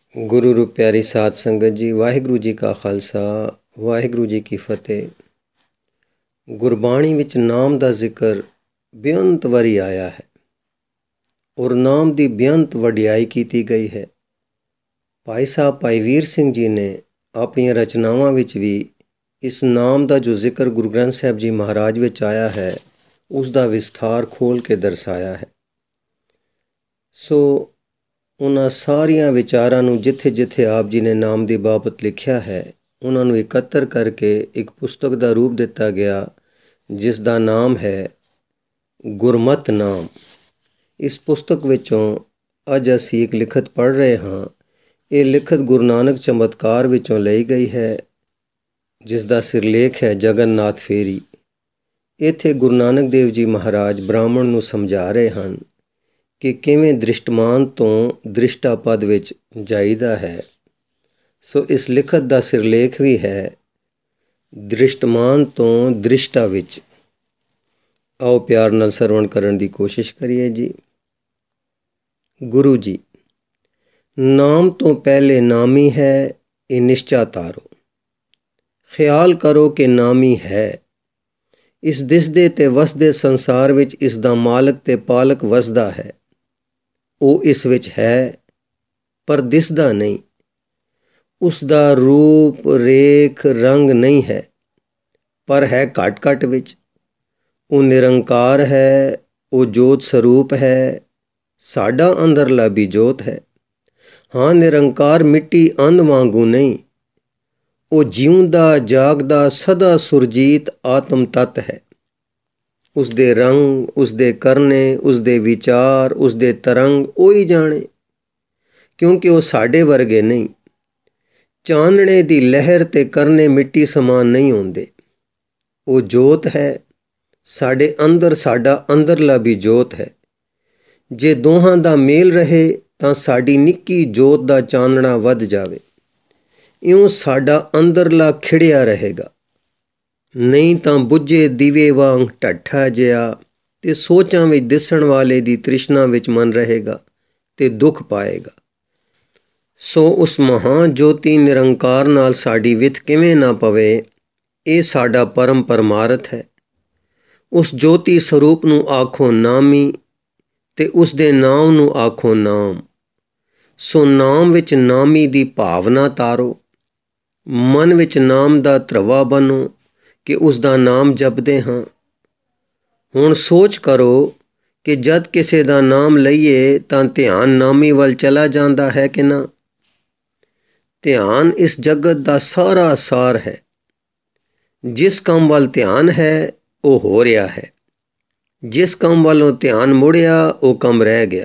ਗੁਰੂ ਰੂਪ ਪਿਆਰੀ ਸਾਧ ਸੰਗਤ ਜੀ, ਵਾਹਿਗੁਰੂ ਜੀ ਕਾ ਖਾਲਸਾ, ਵਾਹਿਗੁਰੂ ਜੀ ਕੀ ਫਤਿਹ। ਗੁਰਬਾਣੀ ਵਿੱਚ ਨਾਮ ਦਾ ਜ਼ਿਕਰ ਬੇਅੰਤ ਵਾਰੀ ਆਇਆ ਹੈ ਔਰ ਨਾਮ ਦੀ ਬੇਅੰਤ ਵਡਿਆਈ ਕੀਤੀ ਗਈ ਹੈ। ਭਾਈ ਸਾਹਿਬ ਭਾਈ ਵੀਰ ਸਿੰਘ ਜੀ ਨੇ ਆਪਣੀਆਂ ਰਚਨਾਵਾਂ ਵਿੱਚ ਵੀ ਇਸ ਨਾਮ ਦਾ ਜੋ ਜ਼ਿਕਰ ਗੁਰੂ ਗ੍ਰੰਥ ਸਾਹਿਬ ਜੀ ਮਹਾਰਾਜ ਵਿੱਚ ਆਇਆ ਹੈ, ਉਸ ਦਾ ਵਿਸਥਾਰ ਖੋਲ੍ਹ ਕੇ ਦਰਸਾਇਆ ਹੈ। ਸੋ ਉਹਨਾਂ ਸਾਰੀਆਂ ਵਿਚਾਰਾਂ ਨੂੰ ਜਿੱਥੇ ਜਿੱਥੇ ਆਪ ਜੀ ਨੇ ਨਾਮ ਦੀ ਬਾਬਤ ਲਿਖਿਆ ਹੈ, ਉਹਨਾਂ ਨੂੰ ਇਕੱਤਰ ਕਰਕੇ ਇੱਕ ਪੁਸਤਕ ਦਾ ਰੂਪ ਦਿੱਤਾ ਗਿਆ, ਜਿਸ ਦਾ ਨਾਮ ਹੈ ਗੁਰਮਤਿ ਨਾਮ। ਇਸ ਪੁਸਤਕ ਵਿੱਚੋਂ ਅੱਜ ਅਸੀਂ ਇੱਕ ਲਿਖਤ ਪੜ੍ਹ ਰਹੇ ਹਾਂ। ਇਹ ਲਿਖਤ ਗੁਰੂ ਨਾਨਕ ਚਮਤਕਾਰ ਵਿੱਚੋਂ ਲਈ ਗਈ ਹੈ, ਜਿਸ ਦਾ ਸਿਰਲੇਖ ਹੈ ਜਗਨਨਾਥ ਫੇਰੀ। ਇੱਥੇ ਗੁਰੂ ਨਾਨਕ ਦੇਵ ਜੀ ਮਹਾਰਾਜ ਬ੍ਰਾਹਮਣ ਨੂੰ ਸਮਝਾ ਰਹੇ ਹਨ ਕਿ ਕਿਵੇਂ ਦ੍ਰਿਸ਼ਟਮਾਨ ਤੋਂ ਦ੍ਰਿਸ਼ਟਾ ਪਦ ਵਿੱਚ ਜਾਈਦਾ ਹੈ। ਸੋ ਇਸ ਲਿਖਤ ਦਾ ਸਿਰਲੇਖ ਵੀ ਹੈ ਦ੍ਰਿਸ਼ਟਮਾਨ ਤੋਂ ਦ੍ਰਿਸ਼ਟਾ ਵਿੱਚ। ਆਓ ਪਿਆਰ ਨਾਲ ਸਰਵਣ ਕਰਨ ਦੀ ਕੋਸ਼ਿਸ਼ ਕਰੀਏ ਜੀ। ਗੁਰੂ ਜੀ, ਨਾਮ ਤੋਂ ਪਹਿਲੇ ਨਾਮੀ ਹੈ, ਇਹ ਨਿਸ਼ਚਾ ਤਾਰੋ। ਖਿਆਲ ਕਰੋ ਕਿ ਨਾਮੀ ਹੈ। ਇਸ ਦਿਸਦੇ ਤੇ ਵਸਦੇ ਸੰਸਾਰ ਵਿੱਚ ਇਸ ਦਾ ਮਾਲਕ ਤੇ ਪਾਲਕ ਵਸਦਾ ਹੈ। ਉਹ ਇਸ ਵਿੱਚ ਹੈ ਪਰ ਦਿਸਦਾ ਨਹੀਂ। ਉਸ ਦਾ ਰੂਪ ਰੇਖ ਰੰਗ ਨਹੀਂ ਹੈ, ਪਰ ਹੈ ਘਟ ਘਟ ਵਿੱਚ। ਉਹ ਨਿਰੰਕਾਰ ਹੈ, ਉਹ ਜੋਤ ਸਰੂਪ ਹੈ, ਸਾਡਾ ਅੰਦਰਲਾ ਵੀ ਜੋਤ ਹੈ। ਹਾਂ, ਨਿਰੰਕਾਰ ਮਿੱਟੀ ਅੰਧ ਵਾਂਗੂ ਨਹੀਂ, ਉਹ ਜਿਉਂਦਾ ਜਾਗਦਾ ਸਦਾ ਸੁਰਜੀਤ ਆਤਮ ਤੱਤ ਹੈ। ਉਸ ਦੇ ਰੰਗ, ਉਸ ਦੇ ਕਰਨੇ, ਉਸ ਦੇ ਵਿਚਾਰ, ਉਸ ਦੇ ਤਰੰਗ ਉਹੀ ਜਾਣੇ, ਕਿਉਂਕਿ ਉਹ ਸਾਡੇ ਵਰਗੇ ਨਹੀਂ। ਚਾਨਣੇ ਦੀ ਲਹਿਰ ਤੇ ਕਰਨੇ ਮਿੱਟੀ ਸਮਾਨ ਨਹੀਂ ਹੁੰਦੇ। ਉਹ ਜੋਤ ਹੈ, ਸਾਡੇ ਅੰਦਰ ਸਾਡਾ ਅੰਦਰਲਾ ਵੀ ਜੋਤ ਹੈ। ਜੇ ਦੋਹਾਂ ਦਾ ਮੇਲ ਰਹੇ ਤਾਂ ਸਾਡੀ ਨਿੱਕੀ ਜੋਤ ਦਾ ਚਾਨਣਾ ਵੱਧ ਜਾਵੇ। ਇਉਂ ਸਾਡਾ ਅੰਦਰਲਾ ਖਿੜਿਆ ਰਹੇਗਾ, ਨਹੀਂ ਤਾਂ ਬੁੱਝੇ ਦੀਵੇ ਵਾਂਗ ਢੱਠਾ ਜਿਹਾ ਤੇ ਸੋਚਾਂ ਵਿੱਚ ਦਿਸਣ ਵਾਲੇ ਦੀ ਤ੍ਰਿਸ਼ਨਾ ਵਿੱਚ ਮਨ ਰਹੇਗਾ ਤੇ ਦੁੱਖ ਪਾਏਗਾ। ਸੋ ਉਸ ਮਹਾਨ ਜੋਤੀ ਨਿਰੰਕਾਰ ਨਾਲ ਸਾਡੀ ਵਿਥ ਕਿਵੇਂ ਨਾ ਪਵੇ, ਇਹ ਸਾਡਾ ਪਰਮ ਪਰਮਾਰਥ ਹੈ। ਉਸ ਜੋਤੀ ਸਰੂਪ ਨੂੰ ਆਖੋ ਨਾਮੀ ਤੇ ਉਸ ਦੇ ਨਾਮ ਨੂੰ ਆਖੋ ਨਾਮ। ਸੋ ਨਾਮ ਵਿੱਚ ਨਾਮੀ ਦੀ ਭਾਵਨਾ ਤਾਰੋ। ਮਨ ਵਿੱਚ ਨਾਮ ਦਾ ਧਰਵਾ ਬਣੋ ਕਿ ਉਸ ਦਾ ਨਾਮ ਜਪਦੇ ਹਾਂ। ਹੁਣ ਸੋਚ ਕਰੋ ਕਿ ਜਦ ਕਿਸੇ ਦਾ ਨਾਮ ਲਈਏ ਤਾਂ ਧਿਆਨ ਨਾਮੀ ਵੱਲ ਚਲਾ ਜਾਂਦਾ ਹੈ ਕਿ ਨਾ। ਧਿਆਨ ਇਸ ਜਗਤ ਦਾ ਸਾਰਾ ਸਾਰ ਹੈ। ਜਿਸ ਕੰਮ ਵੱਲ ਧਿਆਨ ਹੈ ਉਹ ਹੋ ਰਿਹਾ ਹੈ। ਜਿਸ ਕੰਮ ਵੱਲੋਂ ਧਿਆਨ ਮੁੜਿਆ ਉਹ ਕੰਮ ਰਹਿ ਗਿਆ।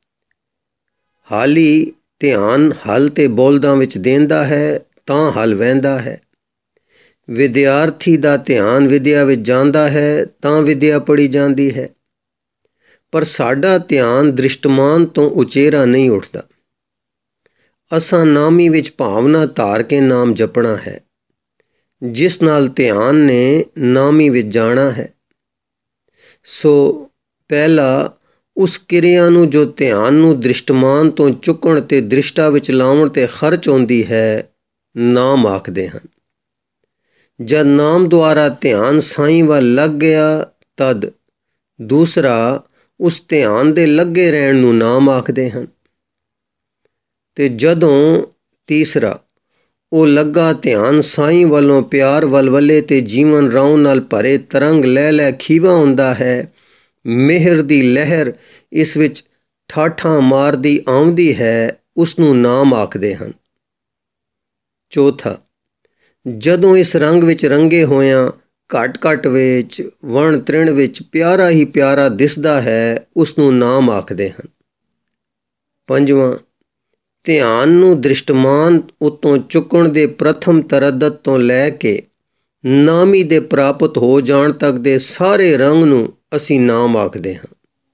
ਹਾਲੀ ਧਿਆਨ ਹਲ ਤੇ ਬੋਲਦਾਂ ਵਿੱਚ ਦੇਂਦਾ ਹੈ ਤਾਂ ਹਲ ਵਹਿੰਦਾ ਹੈ। ਵਿਦਿਆਰਥੀ ਦਾ ਧਿਆਨ ਵਿਦਿਆ ਵਿੱਚ ਜਾਂਦਾ ਹੈ ਤਾਂ ਵਿਦਿਆ ਪੜ੍ਹੀ ਜਾਂਦੀ ਹੈ। ਪਰ ਸਾਡਾ ਧਿਆਨ ਦ੍ਰਿਸ਼ਟਮਾਨ ਤੋਂ ਉਚੇਰਾ ਨਹੀਂ ਉੱਠਦਾ। ਅਸਾਂ ਨਾਮੀ ਵਿੱਚ ਭਾਵਨਾ ਧਾਰ ਕੇ ਨਾਮ ਜਪਣਾ ਹੈ, ਜਿਸ ਨਾਲ ਧਿਆਨ ਨੇ ਨਾਮੀ ਵਿੱਚ ਜਾਣਾ ਹੈ। ਸੋ ਪਹਿਲਾ ਉਸ ਕਿਰਿਆ ਨੂੰ ਜੋ ਧਿਆਨ ਨੂੰ ਦ੍ਰਿਸ਼ਟਮਾਨ ਤੋਂ ਚੁੱਕਣ ਤੇ ਦ੍ਰਿਸ਼ਟਾ ਵਿੱਚ ਲਾਉਣ ਤੇ ਖਰਚ ਆਉਂਦੀ ਹੈ, ਨਾਮ ਆਖਦੇ ਹਨ। ਜਦ ਨਾਮ ਦੁਆਰਾ ਧਿਆਨ ਸਾਈਂ ਵੱਲ ਲੱਗ ਗਿਆ, ਤਦ ਦੂਸਰਾ ਉਸ ਧਿਆਨ ਦੇ ਲੱਗੇ ਰਹਿਣ ਨੂੰ ਨਾਮ ਆਖਦੇ ਹਨ। ਤੇ ਜਦੋਂ ਤੀਸਰਾ ਉਹ ਲੱਗਾ ਧਿਆਨ ਸਾਈਂ ਵੱਲੋਂ ਪਿਆਰ ਵਲਵਲੇ ਤੇ ਜੀਵਨ ਰਾਉ ਨਾਲ ਭਰੇ ਤਰੰਗ ਲੈ ਲੈ ਖੀਵਾ ਹੁੰਦਾ ਹੈ, ਮਿਹਰ ਦੀ ਲਹਿਰ ਇਸ ਵਿੱਚ ਠਾਠਾਂ ਮਾਰਦੀ ਆਉਂਦੀ ਹੈ, ਉਸ ਨੂੰ ਨਾਮ ਆਖਦੇ ਹਨ। ਚੌਥਾ, ਜਦੋਂ ਇਸ ਰੰਗ ਵਿੱਚ ਰੰਗੇ ਹੋਇਆਂ ਘਟ ਘਟ ਵਿੱਚ ਵਣ ਤ੍ਰਿਣ ਵਿੱਚ ਪਿਆਰਾ ਹੀ ਪਿਆਰਾ ਦਿਸਦਾ ਹੈ, ਉਸ ਨੂੰ ਨਾਮ ਆਖਦੇ ਹਨ। ਪੰਜਵਾਂ, ਧਿਆਨ ਨੂੰ ਦ੍ਰਿਸ਼ਟਮਾਨ ਉੱਤੋਂ ਚੁੱਕਣ ਦੇ ਪ੍ਰਥਮ ਤਰੱਦਤ ਤੋਂ ਲੈ ਕੇ ਨਾਮੀ ਦੇ ਪ੍ਰਾਪਤ ਹੋ ਜਾਣ ਤੱਕ ਦੇ ਸਾਰੇ ਰੰਗ ਨੂੰ ਅਸੀਂ ਨਾਮ ਆਖਦੇ ਹਾਂ।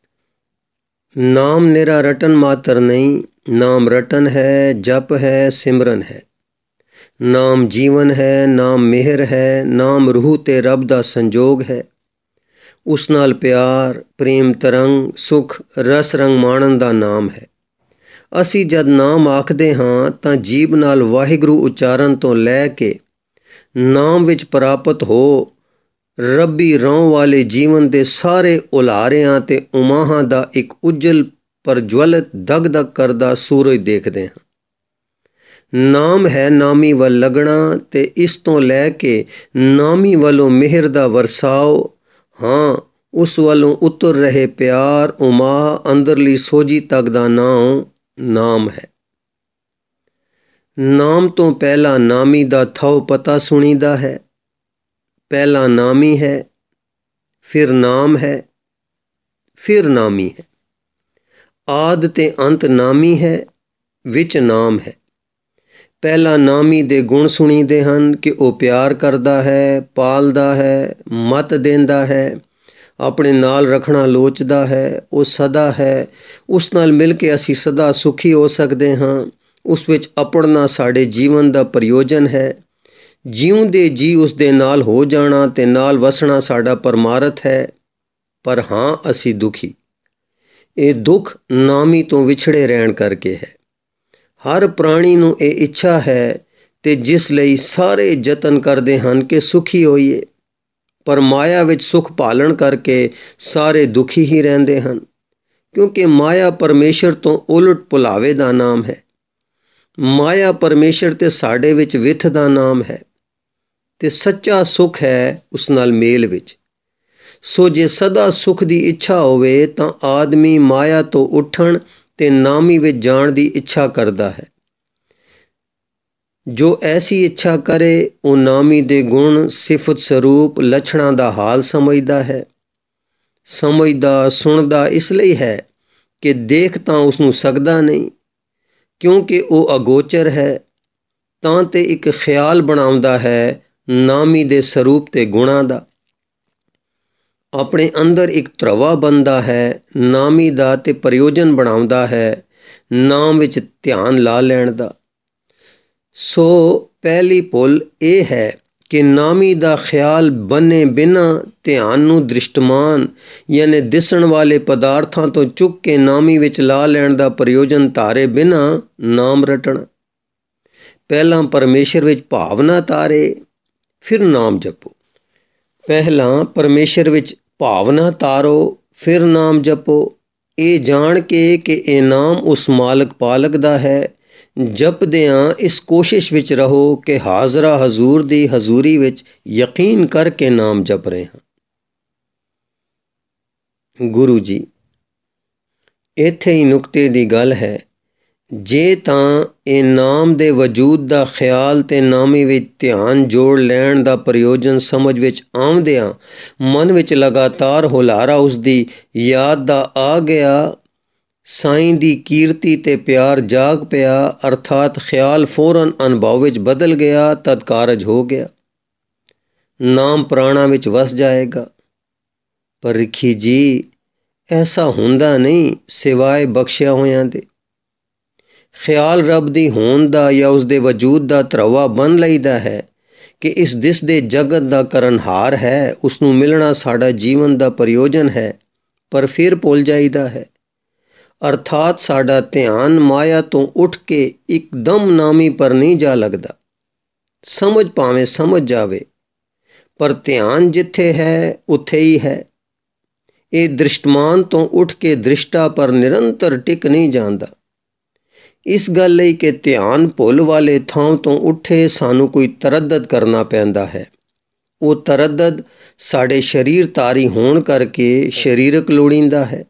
ਨਾਮ ਨਿਰਾ ਰਟਨ ਮਾਤਰ ਨਹੀਂ, ਨਾਮ ਰਟਨ ਹੈ, ਜਪ ਹੈ, ਸਿਮਰਨ ਹੈ। ਨਾਮ ਜੀਵਨ ਹੈ, ਨਾਮ ਮਿਹਰ ਹੈ, ਨਾਮ ਰੂਹ ਤੇ ਰੱਬ ਦਾ ਸੰਜੋਗ ਹੈ। ਉਸ ਨਾਲ ਪਿਆਰ, ਪ੍ਰੇਮ ਤਰੰਗ, ਸੁਖ, ਰਸ ਰੰਗ ਮਾਣਨ ਦਾ ਨਾਮ ਹੈ। ਅਸੀਂ ਜਦ ਨਾਮ ਆਖਦੇ ਹਾਂ ਤਾਂ ਜੀਭ ਨਾਲ ਵਾਹਿਗੁਰੂ ਉਚਾਰਨ ਤੋਂ ਲੈ ਕੇ ਨਾਮ ਵਿੱਚ ਪ੍ਰਾਪਤ ਹੋ ਰੱਬੀ ਰੌਂ ਵਾਲੇ ਜੀਵਨ ਦੇ ਸਾਰੇ ਉਲਾਰਿਆਂ ਤੇ ਉਮਾਹਾਂ ਦਾ ਇੱਕ ਉੱਜਲ ਪ੍ਰਜਵਲਿਤ ਦਗ-ਦਗ ਕਰਦਾ ਸੂਰਜ ਦੇਖਦੇ ਹਾਂ। ਨਾਮ ਹੈ ਨਾਮੀ ਵੱਲ ਲੱਗਣਾ ਤੇ ਇਸ ਤੋਂ ਲੈ ਕੇ ਨਾਮੀ ਵੱਲੋਂ ਮਿਹਰ ਦਾ ਵਰਸਾਓ। ਹਾਂ, ਉਸ ਵੱਲੋਂ ਉਤਰ ਰਹੇ ਪਿਆਰ ਉਮਾਹ ਅੰਦਰਲੀ ਸੋਝੀ ਤੱਕ ਦਾ ਨਾਮ ਹੈ। ਨਾਮ ਤੋਂ ਪਹਿਲਾਂ ਨਾਮੀ ਦਾ ਥਹੁ ਪਤਾ ਸੁਣੀਦਾ ਹੈ। ਪਹਿਲਾਂ ਨਾਮੀ ਹੈ, ਫਿਰ ਨਾਮ ਹੈ, ਫਿਰ ਨਾਮੀ ਹੈ। ਆਦ ਤੇ ਅੰਤ ਨਾਮੀ ਹੈ, ਵਿੱਚ ਨਾਮ ਹੈ। ਪਹਿਲਾਂ ਨਾਮੀ ਦੇ ਗੁਣ ਸੁਣੀਦੇ ਹਨ ਕਿ ਉਹ ਪਿਆਰ ਕਰਦਾ ਹੈ, ਪਾਲਦਾ ਹੈ, ਮੱਤ ਦਿੰਦਾ ਹੈ, ਆਪਣੇ ਨਾਲ ਰੱਖਣਾ ਲੋਚਦਾ ਹੈ, ਉਹ ਸਦਾ ਹੈ। ਉਸ ਨਾਲ ਮਿਲ ਕੇ ਅਸੀਂ ਸਦਾ ਸੁਖੀ ਹੋ ਸਕਦੇ ਹਾਂ। ਉਸ ਵਿੱਚ ਆਪੜਨਾ ਸਾਡੇ ਜੀਵਨ ਦਾ ਪ੍ਰਯੋਜਨ ਹੈ। ਜਿਉਂਦੇ ਜੀ ਉਸ ਦੇ ਨਾਲ ਹੋ ਜਾਣਾ ਤੇ ਨਾਲ ਵਸਣਾ ਸਾਡਾ ਪਰਮਾਰਥ ਹੈ। ਪਰ ਹਾਂ, ਅਸੀਂ ਦੁਖੀ। ਇਹ ਦੁੱਖ ਨਾਮੀ ਤੋਂ ਵਿਛੜੇ ਰਹਿਣ ਕਰਕੇ ਹੈ। ਹਰ ਪ੍ਰਾਣੀ ਨੂੰ ਇਹ ਇੱਛਾ ਹੈ ਤੇ ਜਿਸ ਲਈ ਸਾਰੇ ਯਤਨ ਕਰਦੇ ਹਨ ਕਿ ਸੁਖੀ ਹੋਈਏ, ਪਰ ਮਾਇਆ ਵਿੱਚ ਸੁਖ ਭਾਲਣ ਕਰਕੇ ਸਾਰੇ ਦੁਖੀ ਹੀ ਰਹਿੰਦੇ ਹਨ, ਕਿਉਂਕਿ ਮਾਇਆ ਪਰਮੇਸ਼ਰ ਤੋਂ ਉਲਟ ਭੁਲਾਵੇ ਦਾ ਨਾਮ ਹੈ। ਮਾਇਆ ਪਰਮੇਸ਼ਰ ਤੇ ਸਾਡੇ ਵਿੱਚ ਵਿਥ ਦਾ ਨਾਮ ਹੈ ਤੇ ਸੱਚਾ ਸੁਖ ਹੈ ਉਸ ਨਾਲ ਮੇਲ ਵਿੱਚ। ਸੋ ਜੇ ਸਦਾ ਸੁਖ ਦੀ ਇੱਛਾ ਹੋਵੇ ਤਾਂ ਆਦਮੀ ਮਾਇਆ ਤੋਂ ਉੱਠਣ ਤੇ ਨਾਮੀ ਵਿੱਚ ਜਾਣ ਦੀ ਇੱਛਾ ਕਰਦਾ ਹੈ। ਜੋ ਐਸੀ ਇੱਛਾ ਕਰੇ ਉਹ ਨਾਮੀ ਦੇ ਗੁਣ, ਸਿਫਤ, ਸਰੂਪ, ਲੱਛਣਾਂ ਦਾ ਹਾਲ ਸਮਝਦਾ ਹੈ। ਸਮਝਦਾ ਸੁਣਦਾ ਇਸ ਲਈ ਹੈ ਕਿ ਦੇਖ ਤਾਂ ਉਸ ਨੂੰ ਸਕਦਾ ਨਹੀਂ, ਕਿਉਂਕਿ ਉਹ ਅਗੋਚਰ ਹੈ। ਤਾਂ ਤੇ ਇੱਕ ਖਿਆਲ ਬਣਾਉਂਦਾ ਹੈ ਨਾਮੀ ਦੇ ਸਰੂਪ ਤੇ ਗੁਣਾਂ ਦਾ। ਆਪਣੇ ਅੰਦਰ ਇੱਕ ਧਰਵਾ ਬਣਦਾ ਹੈ ਨਾਮੀ ਦਾ ਤੇ ਪ੍ਰਯੋਜਨ ਬਣਾਉਂਦਾ ਹੈ ਨਾਮ ਵਿੱਚ ਧਿਆਨ ਲਾ ਲੈਣ ਦਾ। ਸੋ ਪਹਿਲੀ ਭੁੱਲ ਇਹ ਹੈ ਕਿ ਨਾਮੀ ਦਾ ਖਿਆਲ ਬੰਨੇ ਬਿਨਾਂ ਧਿਆਨ ਨੂੰ ਦ੍ਰਿਸ਼ਟਮਾਨ ਯਾਨੀ ਦਿਸਣ ਵਾਲੇ ਪਦਾਰਥਾਂ ਤੋਂ ਚੁੱਕ ਕੇ ਨਾਮੀ ਵਿੱਚ ਲਾ ਲੈਣ ਦਾ ਪ੍ਰਯੋਜਨ ਧਾਰੇ ਬਿਨਾਂ ਨਾਮ ਰਟਣਾ। ਪਹਿਲਾਂ ਪਰਮੇਸ਼ਰ ਵਿੱਚ ਭਾਵਨਾ ਧਾਰੇ, ਫਿਰ ਨਾਮ ਜਪੋ। ਪਹਿਲਾਂ ਪਰਮੇਸ਼ਰ ਵਿੱਚ ਭਾਵਨਾ ਧਾਰੋ, ਫਿਰ ਨਾਮ ਜਪੋ, ਇਹ ਜਾਣ ਕੇ ਕਿ ਇਹ ਨਾਮ ਉਸ ਮਾਲਕ ਪਾਲਕ ਦਾ ਹੈ। ਜਪਦਿਆਂ ਇਸ ਕੋਸ਼ਿਸ਼ ਵਿੱਚ ਰਹੋ ਕਿ ਹਾਜ਼ਰਾ ਹਜ਼ੂਰ ਦੀ ਹਜ਼ੂਰੀ ਵਿੱਚ ਯਕੀਨ ਕਰਕੇ ਨਾਮ ਜਪ ਰਹੇ ਹਾਂ। ਗੁਰੂ ਜੀ, ਇੱਥੇ ਹੀ ਨੁਕਤੇ ਦੀ ਗੱਲ ਹੈ। ਜੇ ਤਾਂ ਇਹ ਨਾਮ ਦੇ ਵਜੂਦ ਦਾ ਖਿਆਲ ਤੇ ਨਾਮੀ ਵਿੱਚ ਧਿਆਨ ਜੋੜ ਲੈਣ ਦਾ ਪ੍ਰਯੋਜਨ ਸਮਝ ਵਿੱਚ ਆਉਂਦਿਆਂ ਮਨ ਵਿੱਚ ਲਗਾਤਾਰ ਹੁਲਾਰਾ ਉਸ ਦੀ ਯਾਦ ਦਾ ਆ ਗਿਆ, ਸਾਈਂ ਦੀ ਕੀਰਤੀ ਤੇ ਪਿਆਰ ਜਾਗ ਪਿਆ, ਅਰਥਾਤ ਖਿਆਲ ਫੌਰਨ ਅਨੁਭਵ ਵਿੱਚ ਬਦਲ ਗਿਆ, ਤਦ ਕਾਰਜ ਹੋ ਗਿਆ। ਨਾਮ ਪ੍ਰਾਣਾਂ ਵਿੱਚ ਵਸ ਜਾਏਗਾ। ਪਰ ਰਿਖੀ ਜੀ, ਐਸਾ ਹੁੰਦਾ ਨਹੀਂ ਸਿਵਾਏ ਬਖਸ਼ਿਆ ਹੋਇਆਂ ਦੇ। ਖਿਆਲ ਰੱਬ ਦੀ ਹੋਂਦ ਦਾ ਜਾਂ ਉਸ ਦੇ ਵਜੂਦ ਦਾ ਧਰਵਾ ਬਣ ਲਈਦਾ ਹੈ ਕਿ ਇਸ ਦਿਸਦੇ ਜਗਤ ਦਾ ਕਰਨਹਾਰ ਹੈ, ਉਸ ਨੂੰ ਮਿਲਣਾ ਸਾਡਾ ਜੀਵਨ ਦਾ ਪ੍ਰਯੋਜਨ ਹੈ, ਪਰ ਫਿਰ ਭੁੱਲ ਜਾਈਦਾ ਹੈ। ਅਰਥਾਤ ਸਾਡਾ ਧਿਆਨ ਮਾਇਆ ਤੋਂ ਉੱਠ ਕੇ ਇੱਕਦਮ ਨਾਮੀ ਪਰ ਨਹੀਂ ਜਾ ਲੱਗਦਾ। ਸਮਝ ਭਾਵੇਂ ਸਮਝ ਜਾਵੇ, ਪਰ ਧਿਆਨ ਜਿੱਥੇ ਹੈ ਉੱਥੇ ਹੀ ਹੈ। ਇਹ ਦ੍ਰਿਸ਼ਟਮਾਨ ਤੋਂ ਉੱਠ ਕੇ ਦ੍ਰਿਸ਼ਟਾ ਪਰ ਨਿਰੰਤਰ ਟਿਕ ਨਹੀਂ ਜਾਂਦਾ। ਇਸ ਗੱਲ ਲਈ ਕਿ ਧਿਆਨ ਭੁੱਲ ਵਾਲੇ ਥਾਂ ਤੋਂ ਉੱਠੇ ਸਾਨੂੰ ਕੋਈ ਤਰੱਦਦ ਕਰਨਾ ਪੈਂਦਾ ਹੈ। ਉਹ ਤਰੱਦਦ ਸਾਡੇ ਸਰੀਰ ਧਾਰੀ ਹੋਣ ਕਰਕੇ ਸਰੀਰਕ ਲੋੜੀਂਦਾ ਹੈ।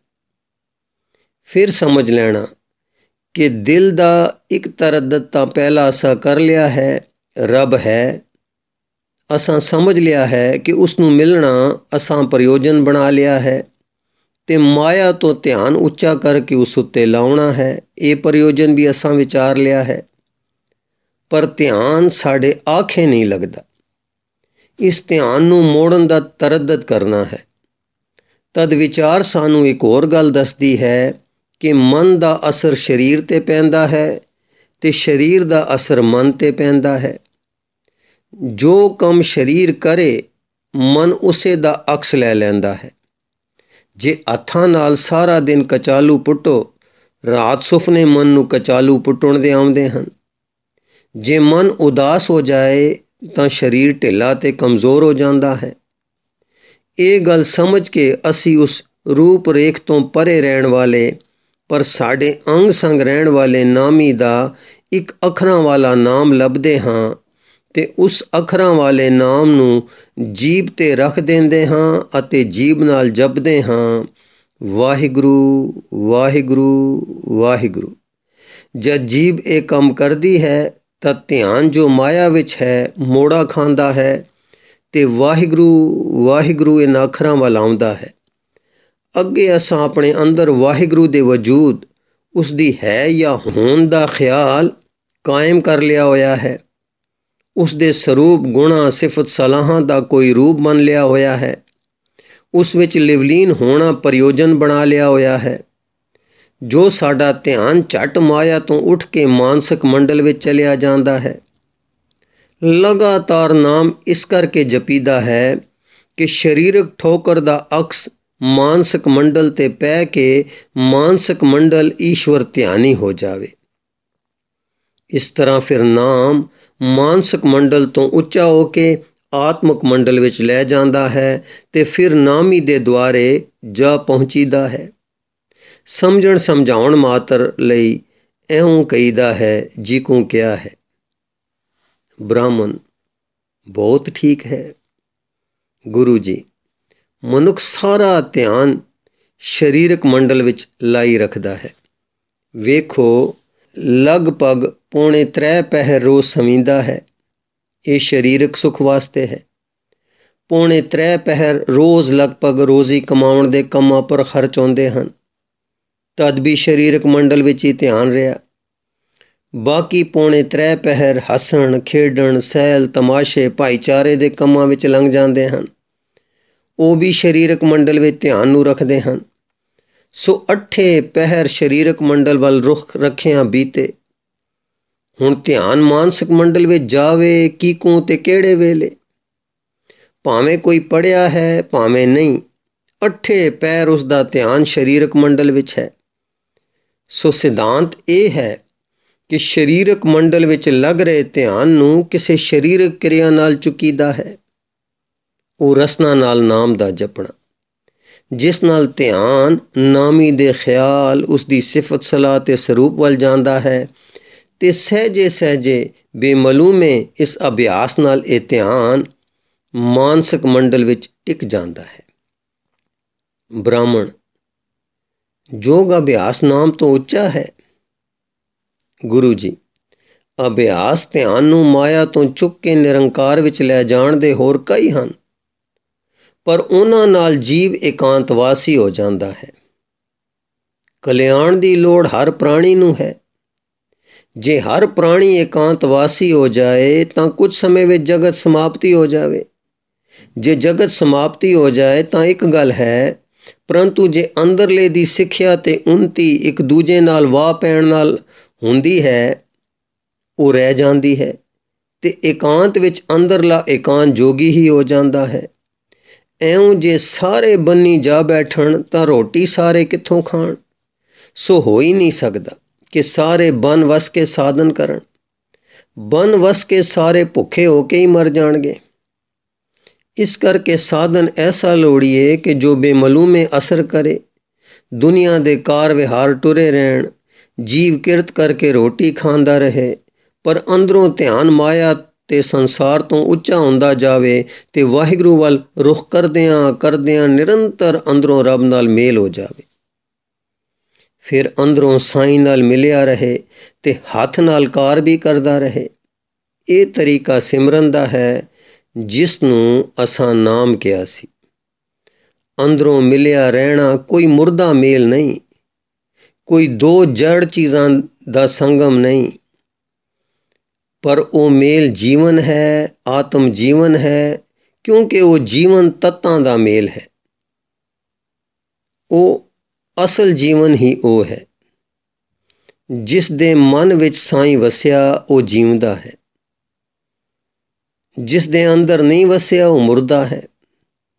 ਫਿਰ ਸਮਝ ਲੈਣਾ ਕਿ ਦਿਲ ਦਾ ਇੱਕ ਤਰੱਦਦ ਤਾਂ ਪਹਿਲਾਂ ਅਸਾਂ ਕਰ ਲਿਆ ਹੈ, ਰੱਬ ਹੈ। ਅਸਾਂ ਸਮਝ ਲਿਆ ਹੈ ਕਿ ਉਸ ਨੂੰ ਮਿਲਣਾ ਅਸਾਂ ਪ੍ਰਯੋਜਨ ਬਣਾ ਲਿਆ ਹੈ ਤੇ ਮਾਇਆ ਤੋਂ ਧਿਆਨ ਉੱਚਾ ਕਰਕੇ ਉਸ ਉੱਤੇ ਲਾਉਣਾ ਹੈ, ਇਹ ਪ੍ਰਯੋਜਨ ਵੀ ਅਸਾਂ ਵਿਚਾਰ ਲਿਆ ਹੈ। ਪਰ ਧਿਆਨ ਸਾਡੇ ਆਖੇ ਨਹੀਂ ਲੱਗਦਾ। ਇਸ ਧਿਆਨ ਨੂੰ ਮੋੜਨ ਦਾ ਤਰੱਦਦ ਕਰਨਾ ਹੈ। ਤਦ ਵਿਚਾਰ ਸਾਨੂੰ ਇੱਕ ਹੋਰ ਗੱਲ ਦੱਸਦੀ ਹੈ ਕਿ ਮਨ ਦਾ ਅਸਰ ਸਰੀਰ ਤੇ ਪੈਂਦਾ ਹੈ ਤੇ ਸਰੀਰ ਦਾ ਅਸਰ ਮਨ ਤੇ ਪੈਂਦਾ ਹੈ। ਜੋ ਕੰਮ ਸਰੀਰ ਕਰੇ, ਮਨ ਉਸੇ ਦਾ ਅਕਸ ਲੈ ਲੈਂਦਾ ਹੈ। ਜੇ ਹੱਥਾਂ ਨਾਲ ਸਾਰਾ ਦਿਨ ਕਚਾਲੂ ਪੁੱਟੋ, ਰਾਤ ਸੁਪਨੇ ਮਨ ਨੂੰ ਕਚਾਲੂ ਪੁੱਟਣ ਦੇ ਆਉਂਦੇ ਹਨ। ਜੇ ਮਨ ਉਦਾਸ ਹੋ ਜਾਏ ਤਾਂ ਸਰੀਰ ਢਿੱਲਾ ਤੇ ਕਮਜ਼ੋਰ ਹੋ ਜਾਂਦਾ ਹੈ। ਇਹ ਗੱਲ ਸਮਝ ਕੇ ਅਸੀਂ ਉਸ ਰੂਪ ਰੇਖ ਤੋਂ ਪਰੇ ਰਹਿਣ ਵਾਲੇ ਪਰ ਸਾਡੇ ਅੰਗ ਸੰਗ ਰਹਿਣ ਵਾਲੇ ਨਾਮੀ ਦਾ ਇੱਕ ਅੱਖਰਾਂ ਵਾਲਾ ਨਾਮ ਲੱਭਦੇ ਹਾਂ ਤੇ ਉਸ ਅੱਖਰਾਂ ਵਾਲੇ ਨਾਮ ਨੂੰ ਜੀਭ ਤੇ ਰੱਖ ਦਿੰਦੇ ਹਾਂ ਅਤੇ ਜੀਭ ਨਾਲ ਜਪਦੇ ਹਾਂ, ਵਾਹਿਗੁਰੂ ਵਾਹਿਗੁਰੂ ਵਾਹਿਗੁਰੂ। ਜਦ ਜੀਭ ਇਹ ਕੰਮ ਕਰਦੀ ਹੈ ਤਾਂ ਧਿਆਨ ਜੋ ਮਾਇਆ ਵਿੱਚ ਹੈ ਮੋੜਾ ਖਾਂਦਾ ਹੈ ਤੇ ਵਾਹਿਗੁਰੂ ਵਾਹਿਗੁਰੂ ਇਹਨਾਂ ਅੱਖਰਾਂ ਵੱਲ ਆਉਂਦਾ ਹੈ। ਅੱਗੇ ਅਸਾਂ ਆਪਣੇ ਅੰਦਰ ਵਾਹਿਗੁਰੂ ਦੇ ਵਜੂਦ, ਉਸ ਦੀ ਹੈ ਜਾਂ ਹੋਣ ਦਾ ਖਿਆਲ ਕਾਇਮ ਕਰ ਲਿਆ ਹੋਇਆ ਹੈ। ਉਸ ਦੇ ਸਰੂਪ ਗੁਣਾ ਸਿਫਤ ਸਲਾਹਾਂ ਦਾ ਕੋਈ ਰੂਪ ਮੰਨ ਲਿਆ ਹੋਇਆ ਹੈ। ਉਸ ਵਿੱਚ ਲਿਵਲੀਨ ਹੋਣਾ ਪ੍ਰਯੋਜਨ ਬਣਾ ਲਿਆ ਹੋਇਆ ਹੈ। ਜੋ ਸਾਡਾ ਧਿਆਨ ਝੱਟ ਮਾਇਆ ਤੋਂ ਉੱਠ ਕੇ ਮਾਨਸਿਕ ਮੰਡਲ ਵਿੱਚ ਚਲਿਆ ਜਾਂਦਾ ਹੈ। ਲਗਾਤਾਰ ਨਾਮ ਇਸ ਕਰਕੇ ਜਪੀਦਾ ਹੈ ਕਿ ਸਰੀਰਕ ਠੋਕਰ ਦਾ ਅਕਸ ਮਾਨਸਿਕ ਮੰਡਲ ਤੇ ਪੈ ਕੇ ਮਾਨਸਿਕ ਮੰਡਲ ਈਸ਼ਵਰ ਧਿਆਨੀ ਹੋ ਜਾਵੇ। ਇਸ ਤਰ੍ਹਾਂ ਫਿਰ ਨਾਮ ਮਾਨਸਿਕ ਮੰਡਲ ਤੋਂ ਉੱਚਾ ਹੋ ਕੇ ਆਤਮਿਕ ਮੰਡਲ ਵਿੱਚ ਲੈ ਜਾਂਦਾ ਹੈ ਤੇ ਫਿਰ ਨਾਮੀ ਦੇ ਦੁਆਰੇ ਜਾ ਪਹੁੰਚੀਦਾ ਹੈ। ਸਮਝਣ ਸਮਝਾਉਣ ਮਾਤਰ ਲਈ ਇਉਂ ਕਹੀਦਾ ਹੈ ਜਿਕੂ ਕਿਹਾ ਹੈ। ਬ੍ਰਾਹਮਣ: ਬਹੁਤ ਠੀਕ ਹੈ ਗੁਰੂ ਜੀ। ਮਨੁੱਖ ਸਾਰਾ ਧਿਆਨ ਸਰੀਰਕ ਮੰਡਲ ਵਿੱਚ ਲਾਈ ਰੱਖਦਾ ਹੈ। ਵੇਖੋ, ਲਗਭਗ 2.75 ਪਹਿਰ ਰੋਜ਼ ਸਵੀਂਦਾ ਹੈ। ਇਹ ਸਰੀਰਕ ਸੁੱਖ ਵਾਸਤੇ ਹੈ। 2.75 ਪਹਿਰ ਰੋਜ਼ ਲਗਭਗ ਰੋਜ਼ੀ ਕਮਾਉਣ ਦੇ ਕੰਮਾਂ ਪਰ ਖਰਚ ਹੁੰਦੇ ਹਨ। ਤਦ ਵੀ ਸਰੀਰਕ ਮੰਡਲ ਵਿੱਚ ਹੀ ਧਿਆਨ ਰਿਹਾ। ਬਾਕੀ 2.75 ਪਹਿਰ ਹੱਸਣ ਖੇਡਣ ਸੈਲ ਤਮਾਸ਼ੇ ਭਾਈਚਾਰੇ ਦੇ ਕੰਮਾਂ ਵਿੱਚ ਲੰਘ ਜਾਂਦੇ ਹਨ। ਉਹ ਵੀ ਸਰੀਰਕ ਮੰਡਲ ਵਿੱਚ ਧਿਆਨ ਨੂੰ ਰੱਖਦੇ ਹਨ। ਸੋ 8 ਪਹਿਰ ਸਰੀਰਕ ਮੰਡਲ ਵੱਲ ਰੁਖ ਰੱਖਿਆਂ ਬੀਤੇ। ਹੁਣ ਧਿਆਨ ਮਾਨਸਿਕ ਮੰਡਲ ਵਿੱਚ ਜਾਵੇ ਕਿਕੂ ਤੇ ਕਿਹੜੇ ਵੇਲੇ। ਭਾਵੇਂ ਕੋਈ ਪੜ੍ਹਿਆ ਹੈ ਭਾਵੇਂ ਨਹੀਂ, 8 ਪਹਿਰ ਉਸ ਦਾ ਧਿਆਨ ਸਰੀਰਕ ਮੰਡਲ ਵਿੱਚ ਹੈ। ਸੋ ਸਿਧਾਂਤ ਇਹ ਹੈ ਕਿ ਸਰੀਰਕ ਮੰਡਲ ਵਿੱਚ ਲੱਗ ਰਹੇ ਧਿਆਨ ਨੂੰ ਕਿਸੇ ਸਰੀਰਕ ਕਿਰਿਆ ਨਾਲ ਚੁੱਕੀਦਾ ਹੈ। ਉਹ ਰਸਨਾ ਨਾਲ ਨਾਮ ਦਾ ਜਪਣਾ, ਜਿਸ ਨਾਲ ਧਿਆਨ ਨਾਮੀ ਦੇ ਖਿਆਲ, ਉਸ ਦੀ ਸਿਫਤ ਸਲਾਹ ਤੇ ਸਰੂਪ ਵੱਲ ਜਾਂਦਾ ਹੈ ਤੇ ਸਹਿਜੇ ਸਹਿਜੇ ਬੇਮਲੂਮੇ ਇਸ ਅਭਿਆਸ ਨਾਲ ਇਹ ਧਿਆਨ ਮਾਨਸਿਕ ਮੰਡਲ ਵਿੱਚ ਟਿਕ ਜਾਂਦਾ ਹੈ। ਬ੍ਰਾਹਮਣ: ਯੋਗ ਅਭਿਆਸ ਨਾਮ ਤੋਂ ਉੱਚਾ ਹੈ। ਗੁਰੂ ਜੀ, ਅਭਿਆਸ ਧਿਆਨ ਨੂੰ ਮਾਇਆ ਤੋਂ ਚੁੱਕ ਕੇ ਨਿਰੰਕਾਰ ਵਿੱਚ ਲੈ ਜਾਣ ਦੇ ਹੋਰ ਕਈ ਹਨ, ਪਰ ਉਹਨਾਂ ਨਾਲ ਜੀਵ ਇਕਾਂਤਵਾਸੀ ਹੋ ਜਾਂਦਾ ਹੈ। ਕਲਿਆਣ ਦੀ ਲੋੜ ਹਰ ਪ੍ਰਾਣੀ ਨੂੰ ਹੈ। ਜੇ ਹਰ ਪ੍ਰਾਣੀ ਇਕਾਂਤਵਾਸੀ ਹੋ ਜਾਏ ਤਾਂ ਕੁਝ ਸਮੇਂ ਵਿੱਚ ਜਗਤ ਸਮਾਪਤੀ ਹੋ ਜਾਵੇ। ਜੇ ਜਗਤ ਸਮਾਪਤੀ ਹੋ ਜਾਏ ਤਾਂ ਇੱਕ ਗੱਲ ਹੈ, ਪਰੰਤੂ ਜੇ ਅੰਦਰਲੇ ਦੀ ਸਿੱਖਿਆ ਤੇ ਉੱਨਤੀ ਇੱਕ ਦੂਜੇ ਨਾਲ ਵਾਹ ਪੈਣ ਨਾਲ ਹੁੰਦੀ ਹੈ, ਉਹ ਰਹਿ ਜਾਂਦੀ ਹੈ ਤੇ ਇਕਾਂਤ ਵਿੱਚ ਅੰਦਰਲਾ ਇਕਾਂਤ ਜੋਗੀ ਹੀ ਹੋ ਜਾਂਦਾ ਹੈ। ਇਉਂ ਜੇ ਸਾਰੇ ਬੰਨੀ ਜਾ ਬੈਠਣ ਤਾਂ ਰੋਟੀ ਸਾਰੇ ਕਿੱਥੋਂ ਖਾਣ। ਸੋ ਹੋ ਹੀ ਨਹੀਂ ਸਕਦਾ ਕਿ ਸਾਰੇ ਬਨ ਵਸ ਕੇ ਸਾਧਨ ਕਰਨ। ਬਨ ਵਸ ਕੇ ਸਾਰੇ ਭੁੱਖੇ ਹੋ ਕੇ ਹੀ ਮਰ ਜਾਣਗੇ। ਇਸ ਕਰਕੇ ਸਾਧਨ ਐਸਾ ਲੋੜੀਏ ਕਿ ਜੋ ਬੇਮਲੂਮੇ ਅਸਰ ਕਰੇ। ਦੁਨੀਆ ਦੇ ਕਾਰ ਵਿਹਾਰ ਟੁਰੇ ਰਹਿਣ, ਜੀਵ ਕਿਰਤ ਕਰਕੇ ਰੋਟੀ ਖਾਂਦਾ ਰਹੇ, ਪਰ ਅੰਦਰੋਂ ਧਿਆਨ ਮਾਇਆ ਤੇ ਸੰਸਾਰ ਤੋਂ ਉੱਚਾ ਹੁੰਦਾ ਜਾਵੇ ਤੇ ਵਾਹਿਗੁਰੂ ਵੱਲ ਰੁਖ ਕਰਦਿਆਂ ਕਰਦਿਆਂ ਨਿਰੰਤਰ ਅੰਦਰੋਂ ਰੱਬ ਨਾਲ ਮੇਲ ਹੋ ਜਾਵੇ। ਫਿਰ ਅੰਦਰੋਂ ਸਾਈਂ ਨਾਲ ਮਿਲਿਆ ਰਹੇ ਤੇ ਹੱਥ ਨਾਲ ਕਾਰ ਵੀ ਕਰਦਾ ਰਹੇ। ਇਹ ਤਰੀਕਾ ਸਿਮਰਨ ਦਾ ਹੈ ਜਿਸ ਨੂੰ ਅਸਾਂ ਨਾਮ ਕਿਹਾ ਸੀ। ਅੰਦਰੋਂ ਮਿਲਿਆ ਰਹਿਣਾ ਕੋਈ ਮੁਰਦਾ ਮੇਲ ਨਹੀਂ, ਕੋਈ ਦੋ ਜੜ ਚੀਜ਼ਾਂ ਦਾ ਸੰਗਮ ਨਹੀਂ, ਪਰ ਉਹ ਮੇਲ ਜੀਵਨ ਹੈ, ਆਤਮ ਜੀਵਨ ਹੈ, ਕਿਉਂਕਿ ਉਹ ਜੀਵਨ ਤੱਤਾਂ ਦਾ ਮੇਲ ਹੈ। ਉਹ ਅਸਲ ਜੀਵਨ ਹੀ ਉਹ ਹੈ। ਜਿਸ ਦੇ ਮਨ ਵਿੱਚ ਸਾਈਂ ਵਸਿਆ ਉਹ ਜੀਵਦਾ ਹੈ। ਜਿਸ ਦੇ ਅੰਦਰ ਨਹੀਂ ਵਸਿਆ ਉਹ ਮੁਰਦਾ ਹੈ।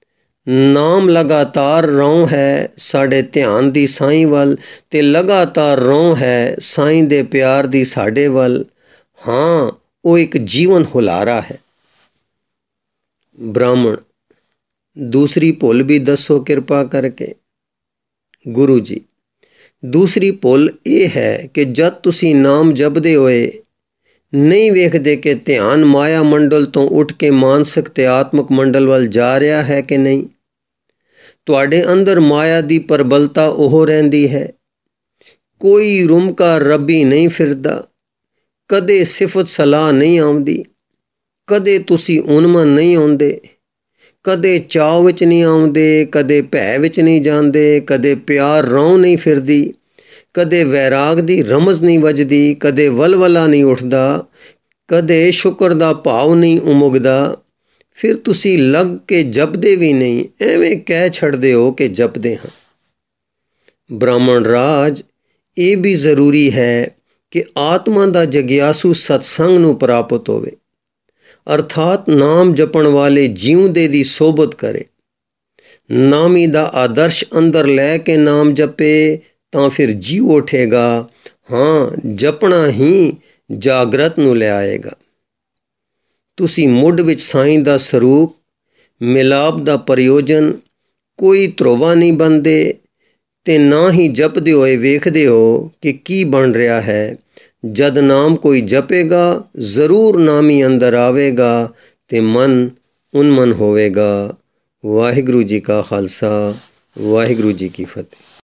ਨਾਮ ਲਗਾਤਾਰ ਰਹੁ ਹੈ ਸਾਡੇ ਧਿਆਨ ਦੀ ਸਾਈਂ ਵੱਲ, ਤੇ ਲਗਾਤਾਰ ਰਹੁ ਹੈ ਸਾਈਂ ਦੇ ਪਿਆਰ ਦੀ ਸਾਡੇ ਵੱਲ। ਹਾਂ, ਉਹ ਇੱਕ ਜੀਵਨ ਹੁਲਾਰਾ ਹੈ। ਬ੍ਰਾਹਮਣ, ਦੂਸਰੀ ਭੁੱਲ ਵੀ ਦੱਸੋ ਕਿਰਪਾ ਕਰਕੇ। ਗੁਰੂ ਜੀ, ਦੂਸਰੀ ਭੁੱਲ ਇਹ ਹੈ ਕਿ ਜਦ ਤੁਸੀਂ ਨਾਮ ਜਪਦੇ ਹੋਏ ਨਹੀਂ ਵੇਖਦੇ ਕਿ ਧਿਆਨ ਮਾਇਆ ਮੰਡਲ ਤੋਂ ਉੱਠ ਕੇ ਮਾਨਸਿਕ ਤੇ ਆਤਮਿਕ ਮੰਡਲ ਵੱਲ ਜਾ ਰਿਹਾ ਹੈ ਕਿ ਨਹੀਂ। ਤੁਹਾਡੇ ਅੰਦਰ ਮਾਇਆ ਦੀ ਪ੍ਰਬਲਤਾ ਉਹ ਰਹਿੰਦੀ ਹੈ। ਕੋਈ ਰੁਮਕਾ ਰੱਬੀ ਨਹੀਂ ਫਿਰਦਾ, ਕਦੇ ਸਿਫਤ ਸਲਾਹ ਨਹੀਂ ਆਉਂਦੀ, ਕਦੇ ਤੁਸੀਂ ਉਨਮਨ ਨਹੀਂ ਆਉਂਦੇ, ਕਦੇ ਚਾਅ ਵਿੱਚ ਨਹੀਂ ਆਉਂਦੇ, ਕਦੇ ਭੈ ਵਿੱਚ ਨਹੀਂ ਜਾਂਦੇ, ਕਦੇ ਪਿਆਰ ਰਹੁ ਨਹੀਂ ਫਿਰਦੀ, ਕਦੇ ਵੈਰਾਗ ਦੀ ਰਮਜ਼ ਨਹੀਂ ਵੱਜਦੀ, ਕਦੇ ਵਲਵਲਾ ਨਹੀਂ ਉੱਠਦਾ, ਕਦੇ ਸ਼ੁਕਰ ਦਾ ਭਾਵ ਨਹੀਂ ਉਮੁਗਦਾ। ਫਿਰ ਤੁਸੀਂ ਲੱਗ ਕੇ ਜਪਦੇ ਵੀ ਨਹੀਂ, ਐਵੇਂ ਕਹਿ ਛੱਡਦੇ ਹੋ ਕਿ ਜਪਦੇ ਹਾਂ। ਬ੍ਰਾਹਮਣ ਰਾਜ, ਇਹ ਵੀ ਜ਼ਰੂਰੀ ਹੈ ਕਿ ਆਤਮਾ ਦਾ ਜਗਿਆਸੂ ਸਤਸੰਗ ਨੂੰ ਪ੍ਰਾਪਤ ਹੋਵੇ, ਅਰਥਾਤ ਨਾਮ ਜਪਣ ਵਾਲੇ ਜਿਉਂਦੇ ਦੀ ਸੋਭਤ ਕਰੇ। ਨਾਮੀ ਦਾ ਆਦਰਸ਼ ਅੰਦਰ ਲੈ ਕੇ ਨਾਮ ਜਪੇ ਤਾਂ ਫਿਰ ਜੀਉ ਉੱਠੇਗਾ। ਹਾਂ, ਜਪਣਾ ਹੀ ਜਾਗਰਤ ਨੂੰ ਲੈ ਆਏਗਾ। ਤੁਸੀਂ ਮੁੱਢ ਵਿੱਚ ਸਾਈਂ ਦਾ ਸਰੂਪ, ਮਿਲਾਪ ਦਾ ਪ੍ਰਯੋਜਨ ਕੋਈ ਧਰੋਵਾ ਨਹੀਂ ਬੰਦੇ, ਤੇ ਨਾ ਹੀ ਜਪਦੇ ਹੋਏ ਵੇਖਦੇ ਹੋ ਕਿ ਕੀ ਬਣ ਰਿਹਾ ਹੈ। ਜਦ ਨਾਮ ਕੋਈ ਜਪੇਗਾ ਜ਼ਰੂਰ ਨਾਮੀ ਅੰਦਰ ਆਵੇਗਾ ਤੇ ਮਨ ਉਨਮਨ ਹੋਵੇਗਾ। ਵਾਹਿਗੁਰੂ ਜੀ ਕਾ ਖਾਲਸਾ, ਵਾਹਿਗੁਰੂ ਜੀ ਕੀ ਫਤਿਹ।